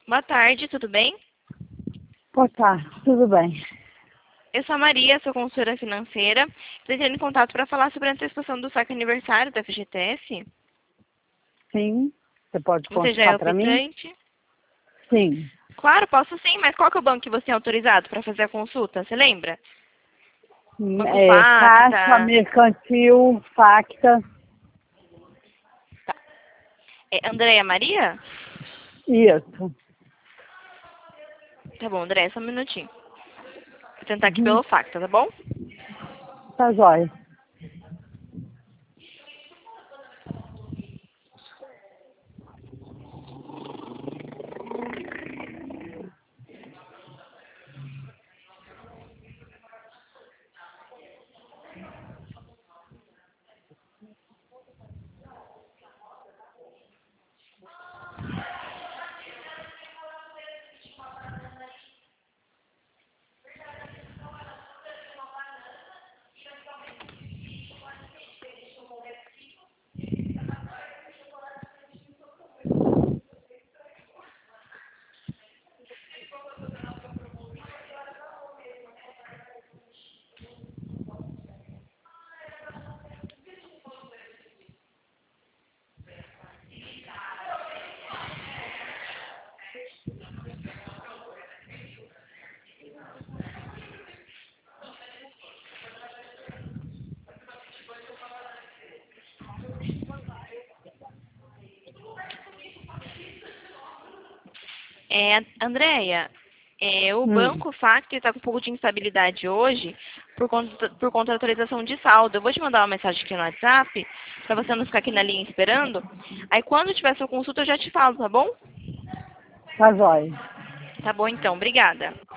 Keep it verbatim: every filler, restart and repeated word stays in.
Boa tarde, tudo bem? Boa tarde, tudo bem? Eu sou a Maria, sou consultora financeira. Estou entrando em contato para falar sobre a antecipação do saque aniversário da F G T S. Sim, você pode Você já é consultar para mim? optante? Sim. Claro, posso sim, mas qual que é o banco que você é autorizado para fazer a consulta? Você lembra? Banco É, Caixa, Facta. Mercantil, Facta, Tá. É Andréia Maria? isso. Tá bom, Andréia, só um minutinho. Vou tentar aqui Uhum. pelo Facta, tá bom? Tá jóia. É, Andréia, é, o Hum, Banco Facta está com um pouco de instabilidade hoje por conta, por conta da atualização de saldo. Eu vou te mandar uma mensagem aqui no WhatsApp para você não ficar aqui na linha esperando. Aí quando tiver sua consulta eu já te falo, tá bom? tá jóia. Tá bom então, obrigada.